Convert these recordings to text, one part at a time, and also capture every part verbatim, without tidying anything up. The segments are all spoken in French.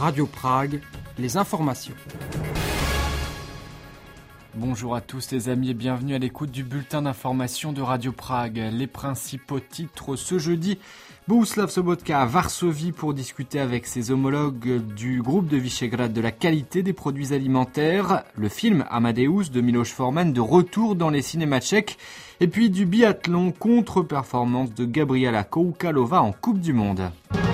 Radio Prague, les informations. Bonjour à tous les amis et bienvenue à l'écoute du bulletin d'information de Radio Prague. Les principaux titres ce jeudi. Bohuslav Sobotka à Varsovie pour discuter avec ses homologues du groupe de Vyšehrad de la qualité des produits alimentaires. Le film Amadeus de Miloš Forman de retour dans les cinémas tchèques. Et puis du biathlon, contre-performance de Gabriela Koukalova en Coupe du Monde.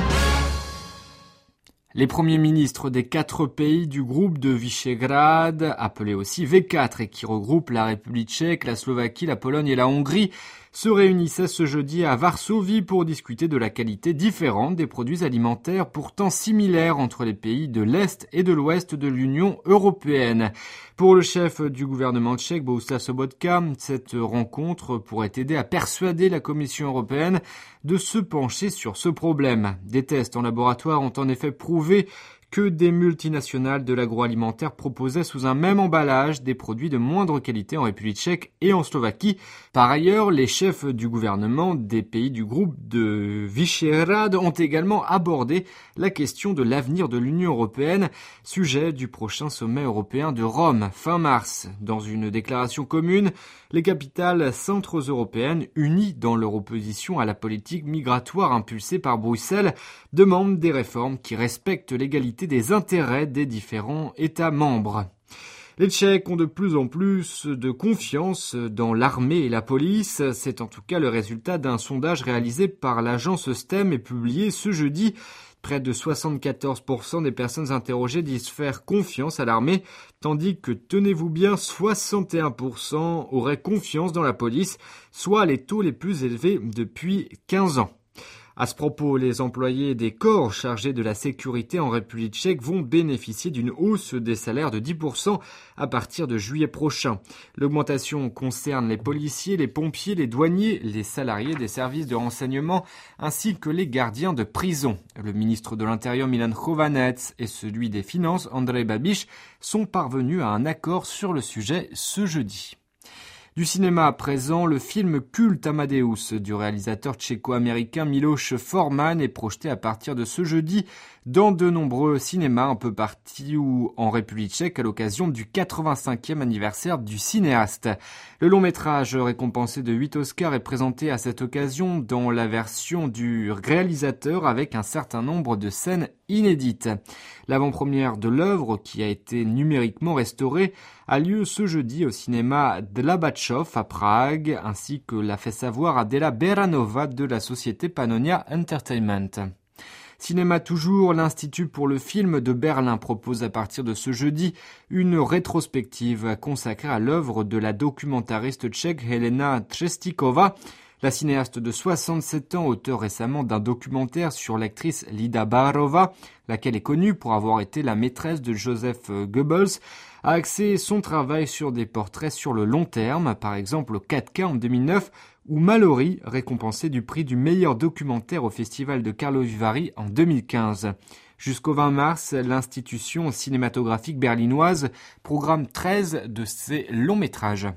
Les premiers ministres des quatre pays du groupe de Vyšehrad, appelé aussi V quatre et qui regroupe la République tchèque, la Slovaquie, la Pologne et la Hongrie, se réunissaient ce jeudi à Varsovie pour discuter de la qualité différente des produits alimentaires pourtant similaires entre les pays de l'Est et de l'Ouest de l'Union européenne. Pour le chef du gouvernement tchèque, Bohuslav Sobotka, cette rencontre pourrait aider à persuader la Commission européenne de se pencher sur ce problème. Des tests en laboratoire ont en effet prouvé que des multinationales de l'agroalimentaire proposaient sous un même emballage des produits de moindre qualité en République tchèque et en Slovaquie. Par ailleurs, les chefs du gouvernement des pays du groupe de Vyšehrad ont également abordé la question de l'avenir de l'Union européenne, sujet du prochain sommet européen de Rome, fin mars. Dans une déclaration commune, les capitales centro-européennes, unies dans leur opposition à la politique migratoire impulsée par Bruxelles, demandent des réformes qui respectent l'égalité des intérêts des différents États membres. Les Tchèques ont de plus en plus de confiance dans l'armée et la police. C'est en tout cas le résultat d'un sondage réalisé par l'agence STEM et publié ce jeudi. Près de soixante-quatorze pour cent des personnes interrogées disent faire confiance à l'armée, tandis que, tenez-vous bien, soixante et un pour cent auraient confiance dans la police, soit les taux les plus élevés depuis quinze ans. À ce propos, les employés des corps chargés de la sécurité en République tchèque vont bénéficier d'une hausse des salaires de dix pour cent à partir de juillet prochain. L'augmentation concerne les policiers, les pompiers, les douaniers, les salariés des services de renseignement ainsi que les gardiens de prison. Le ministre de l'Intérieur Milan Chovanec et celui des Finances Andrej Babiš sont parvenus à un accord sur le sujet ce jeudi. Du cinéma à présent, le film culte Amadeus du réalisateur tchéco-américain Miloš Forman est projeté à partir de ce jeudi dans de nombreux cinémas un peu partout en République tchèque à l'occasion du quatre-vingt-cinquième anniversaire du cinéaste. Le long métrage récompensé de huit Oscars est présenté à cette occasion dans la version du réalisateur avec un certain nombre de scènes inédites. L'avant-première de l'œuvre, qui a été numériquement restaurée, a lieu ce jeudi au cinéma Dlabačov à Prague, ainsi que l'a fait savoir Adela Beranova de la société Pannonia Entertainment. Cinéma toujours, l'Institut pour le film de Berlin propose à partir de ce jeudi une rétrospective consacrée à l'œuvre de la documentariste tchèque Helena Třestíková. La cinéaste de soixante-sept ans, auteure récemment d'un documentaire sur l'actrice Lida Bárova, laquelle est connue pour avoir été la maîtresse de Joseph Goebbels, a axé son travail sur des portraits sur le long terme, par exemple quatre K en deux mille neuf, ou Mallory, récompensé du prix du meilleur documentaire au festival de Karlovy Vary en deux mille quinze. Jusqu'au vingt mars, l'institution cinématographique berlinoise programme treize de ses longs métrages.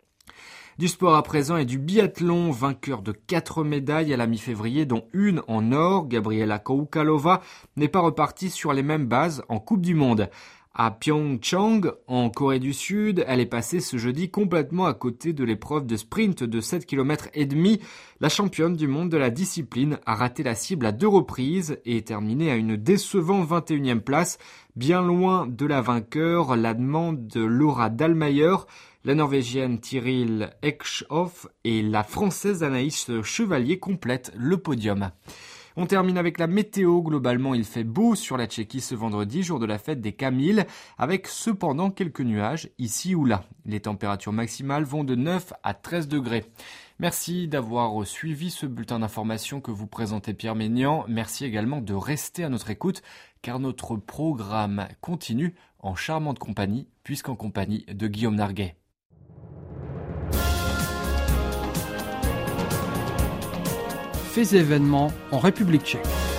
Du sport à présent et du biathlon, vainqueur de quatre médailles à la mi-février, dont une en or, Gabriela Koukalova n'est pas repartie sur les mêmes bases en Coupe du Monde. À Pyeongchang, en Corée du Sud, elle est passée ce jeudi complètement à côté de l'épreuve de sprint de sept kilomètres et demi. La championne du monde de la discipline a raté la cible à deux reprises et est terminée à une décevante vingt et unième place, bien loin de la vainqueur, l'Allemande de Laura Dahlmeier, la Norvégienne Tiril Eckhoff et la Française Anaïs Chevalier complètent le podium. On termine avec la météo. Globalement, il fait beau sur la Tchéquie ce vendredi, jour de la fête des Camilles, avec cependant quelques nuages ici ou là. Les températures maximales vont de neuf à treize degrés. Merci d'avoir suivi ce bulletin d'information que vous présentait Pierre Ménian. Merci également de rester à notre écoute, car notre programme continue en charmante compagnie, puisqu'en compagnie de Guillaume Narguet. Faits et événements en République tchèque.